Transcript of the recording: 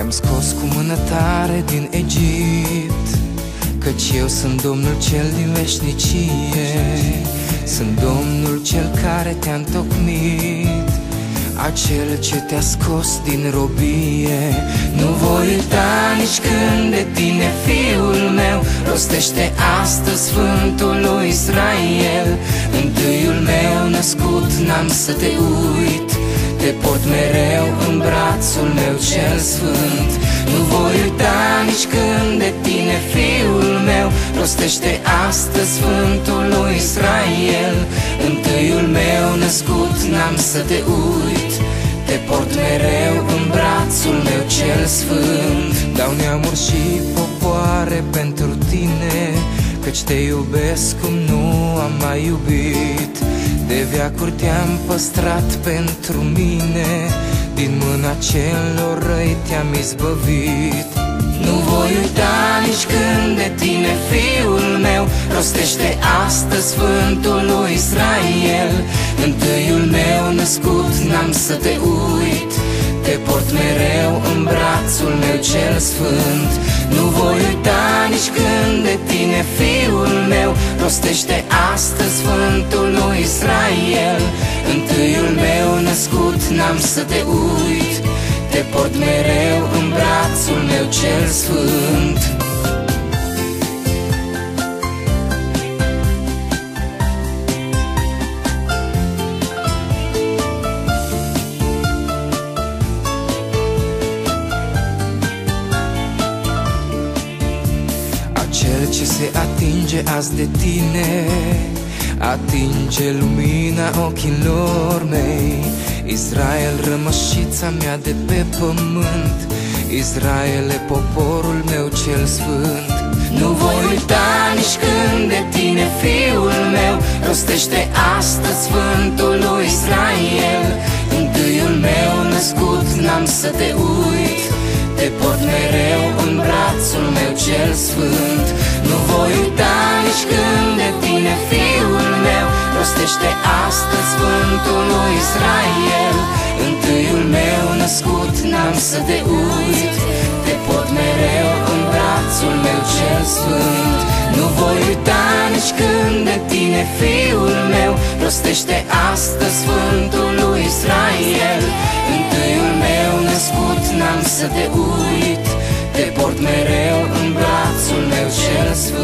Te-am scos cu mână tare din Egipt, căci eu sunt Domnul cel din veșnicie. Sunt Domnul cel care te-a întocmit, acel ce te-a scos din robie. Nu voi uita nici când de tine, fiul meu. Rostește astăzi Sfântul lui Israel. Întâiul meu născut, n-am să te uit, te port mereu în brațul meu cel sfânt. Nu voi uita nici când de tine, fiul meu. Rostește astăzi Sfântul lui Israel. Întâiul meu născut, n-am să te uit, te port mereu în brațul meu cel sfânt. Dau neamuri și popoare pentru tine, căci te iubesc cum nu am mai iubit. De veacuri te-am păstrat pentru mine, din mâna celor răi te-am izbăvit. Nu voi uita nici când de tine, fiul meu. Rostește astăzi Sfântul lui Israel. Întâiul meu născut, n-am să te uit, te port mereu în brațul meu cel sfânt. Nu voi uita nici când de tine, fiul meu. Rostește astăzi Sfântul lui Israel. Întâiul meu născut, n-am să te uit, te port mereu în brațul meu cel sfânt. Cel ce se atinge azi de tine, atinge lumina ochilor mei. Israel, rămășița mea de pe pământ, Israele, poporul meu cel sfânt. Nu voi uita nici când de tine, fiul meu. Rostește astăzi Sfântul lui Israel. Întâiul meu născut, n-am să te uit, te port mereu în brațul meu cel sfânt. Nu voi uita nici când de tine, fiul meu. Rostește astăzi Sfântul lui Israel. Întâiul meu născut, n-am să te uit, te port mereu în brațul meu cel sfânt. Nu voi uita nici când de tine, fiul meu. Rostește astăzi Sfântul lui Israel. Întâiul meu născut, n-am să te uit, te port mereu în brațul meu cel sfânt.